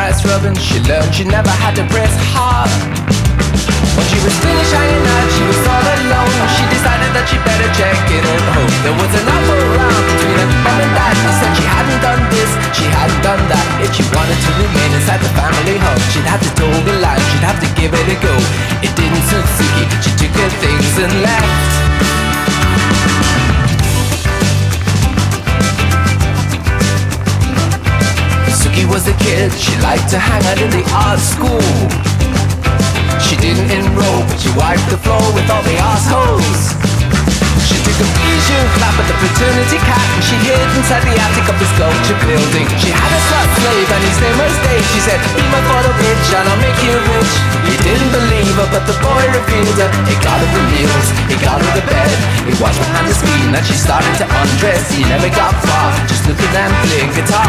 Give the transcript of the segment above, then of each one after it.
nice rubbing. She learned she never had to press hard. When she was finished hanging out, she was all alone. She decided that she better check in and hope there was an offer around between her mom and dad. They said she hadn't done this, she hadn't done that. If she wanted to remain inside the family home, she'd have to toe the line, she'd have to give it a go. It didn't suit Suki, she took her things and left. Suki was a kid, she liked to hang out in the art school. She didn't enroll, but she wiped the floor with all the assholes. She took a bijou clap at the fraternity cat, and she hid inside the attic of the sculpture building. She had a slut slave and his name was Dave. She said, be my photo bitch and I'll make you rich. He didn't believe her, but the boy refused her. He got her the meals, he got her the bed. He watched behind the screen and she started to undress. He never got far, just looking and playing guitar.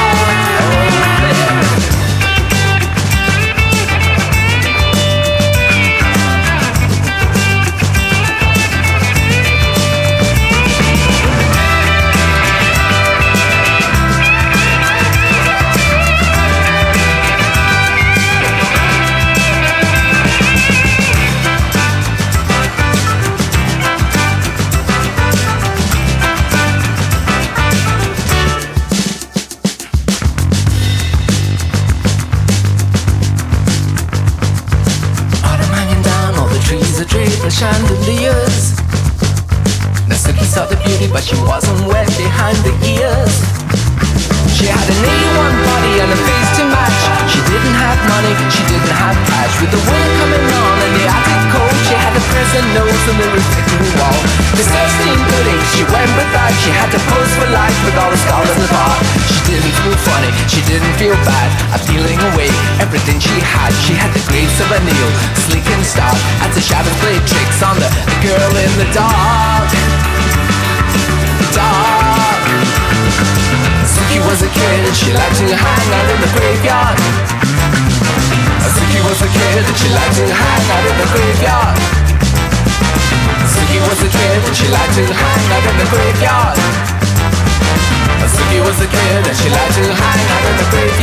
The chandeliers. Now Suki saw the beauty, but she wasn't wet behind the ears. She had an A1 body and a face to match. She didn't have money, she didn't have cash. With the wind coming on and the attic cold, she had a present nose and the reflecting wall. The 16 pudding, she went with that. She had to pose for life with all the scholars apart. She didn't feel funny, she didn't feel bad at peeling away everything she had. She had the grace of a Neil, sleek and stark, as the shadows played tricks on the girl in the dark. Dark. Suki was a kid, she liked to hang out in the graveyard. Suki was a kid, she liked to hang out in the graveyard. Suki was a kid, she liked to hang out in the graveyard. Suki was a kid, and she liked to hang out in the graveyard.